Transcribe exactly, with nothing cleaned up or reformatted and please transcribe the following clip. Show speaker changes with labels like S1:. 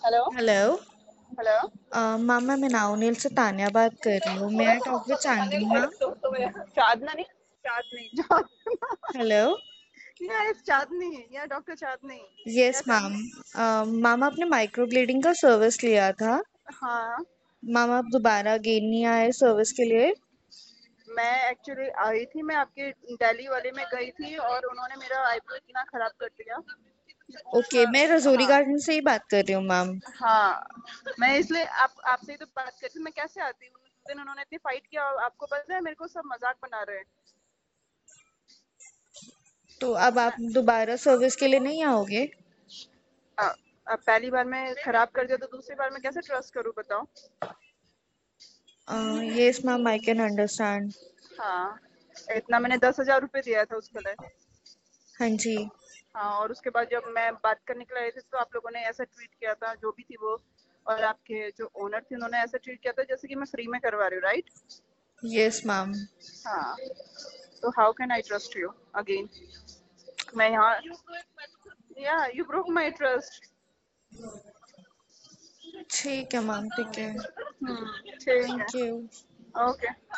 S1: Hello.
S2: Hello.
S1: Hello.
S2: मामा मैं नाउनील से तान्या बात कर रही हूँ। मैं I talk with Chandni ma'am?
S1: Chandna नहीं, Chandni, Chandna.
S2: Hello.
S1: Yeah it's Chandni, yeah doctor Chandni.
S2: Yes
S1: yeah tell
S2: ma'am.
S1: Me.
S2: मामा आपने माइक्रोब्लेडिंग का सर्विस लिया था।
S1: हाँ।
S2: मामा आप दोबारा अगेन नहीं आए सर्विस के लिए?
S1: मैं एक्चुअली आई थी, मैं आपके दिल्ली वाले में गई थी और उन्होंने मेरा आईब्रो इतना खराब कर दिया कि
S2: ओके,
S1: पूछना।
S2: मैं रजोरी
S1: हाँ।
S2: गार्डन से ही बात कर रही हूँ मैम।
S1: हाँ, मैं इसलिए आप आपसे ही तो बात कर रही थी। मैं कैसे आती हूँ, उस दिन उन्होंने इतनी फाइट किया और आपको पता है मेरे को सब मजाक बना रहे हैं।
S2: तो अब आप
S1: मैं
S2: दोबारा सर्विस के लिए नहीं आओगे?
S1: अ, अब पहली बार में खराब कर दिया तो दूसरी बार में कैसे ट्रस्ट करूँ बताओ।
S2: Yes ma'am, I can understand.
S1: हाँ, इतना मैंने दस हजार रुपये दिया था उसके लिए।
S2: हाँ जी।
S1: हाँ, और उसके बाद जब मैं बात करने के लिए आई थी तो आप लोगों ने ऐसा ट्वीट किया था, जो भी थी वो। और आपके जो ओनर थे उन्होंने ऐसा ट्वीट किया था जैसे कि मैं फ्री में करवा रही हूँ, राइट।
S2: Yes ma'am.
S1: हाँ। तो how can I trust you again. मैं यहाँ, या यू ब्रोक माई ट्रस्ट।
S2: ठीक है मैम, ठीक है।
S1: हम्म, ठीक है।
S2: Thank you.
S1: ओके।